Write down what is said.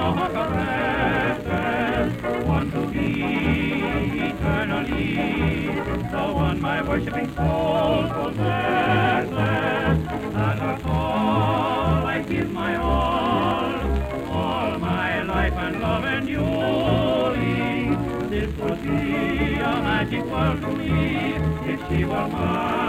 your caresses, one to be eternally, the one my worshiping soul possesses. And that's all I give my all my life and love enduring. This would be a magic world to me if she were mine.